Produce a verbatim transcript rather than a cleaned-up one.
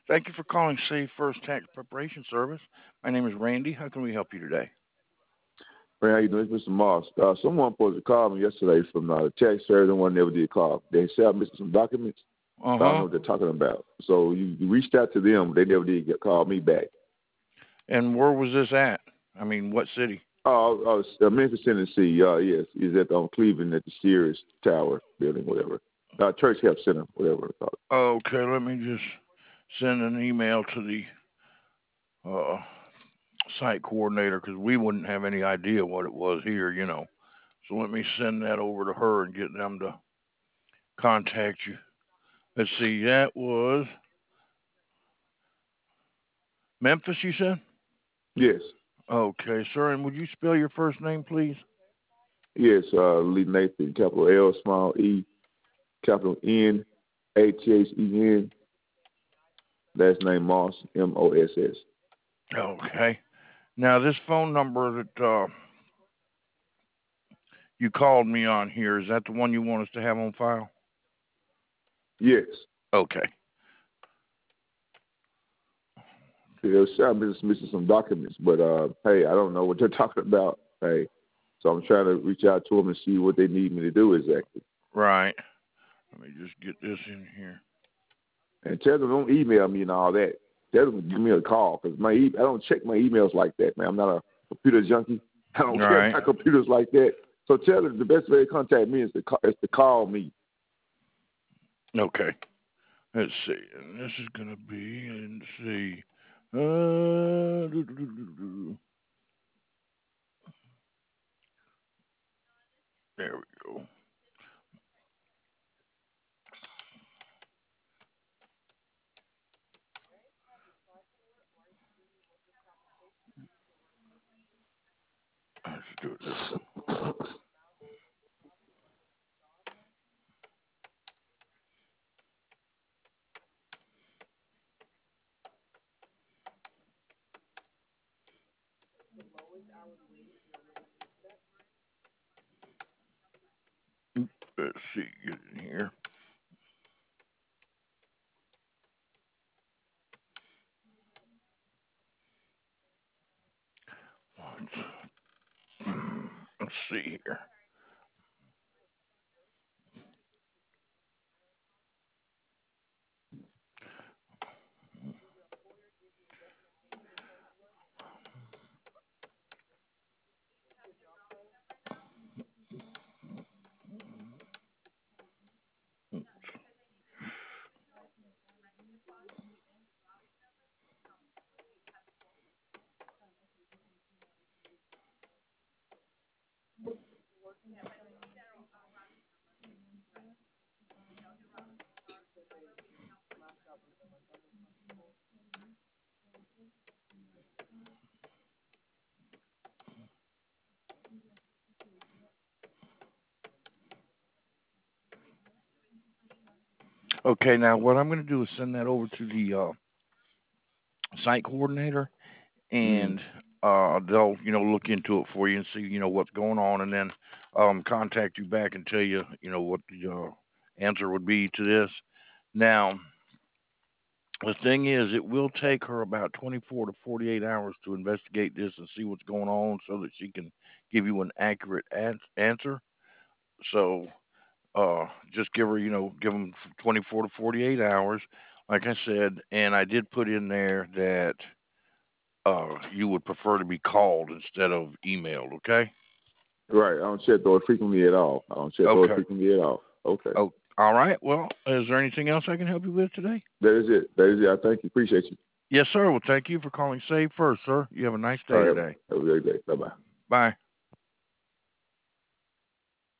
Thank you for calling Save First Tax Preparation Service. My name is Randy. How can we help you today? Man, how you doing? It's mister Moss. Uh, someone supposed to call me yesterday from uh, the tax service. No one never did call. They said I'm missing some documents. Uh I don't know huh. what they're talking about. So you, you reached out to them. They never did get call me back. And where was this at? I mean, what city? Oh, oh uh, Memphis, Tennessee. Uh, yes, is at um, Cleveland at the Sears Tower building, whatever. Uh, Church Help Center, whatever it's called. Okay, let me just send an email to the uh, site coordinator because we wouldn't have any idea what it was here, you know. So let me send that over to her and get them to contact you. Let's see, that was Memphis, you said? Yes, Okay, sir. And would you spell your first name, please? yes. Uh, Lee Nathan, capital L, small E, capital N, A T H E N. Last name Moss, M O S S. Okay. Now, this phone number that uh, you called me on here, is that the one you want us to have on file? Yes. Okay. Yeah, sure, I'm just missing some documents, but uh, hey, I don't know what they're talking about. Hey, so I'm trying to reach out to them and see what they need me to do exactly. Right. Let me just get this in here. And tell them don't email me and all that. Tell them to give me a call because my e- I don't check my emails like that, man. I'm not a computer junkie. I don't care Right. about computers like that. So tell them the best way to contact me is to call, is to call me. Okay. Let's see. And this is going to be, let's see. Uh, doo, doo, doo, doo, doo. There we go. Let's do it this way. Let's see. Get in here. Let's see here. Okay, now what I'm going to do is send that over to the uh, site coordinator, Mm. and uh, they'll you know look into it for you and see you know what's going on, and then um, contact you back and tell you you know what the uh, answer would be to this. Now, the thing is, it will take her about twenty-four to forty-eight hours to investigate this and see what's going on, so that she can give you an accurate an- answer. So, uh, just give her you know give them twenty-four to forty-eight hours, like I said, and I did put in there that uh, you would prefer to be called instead of emailed. Okay. Right. I don't check those frequently at all. I don't check those Okay. frequently at all. Okay. Oh, all right. Well, is there anything else I can help you with today? That is it. That is it. I thank you. Appreciate you. Yes, sir. Well, thank you for calling Save First, sir. You have a nice All day right. Have today. a, have a great day. Bye bye. Bye.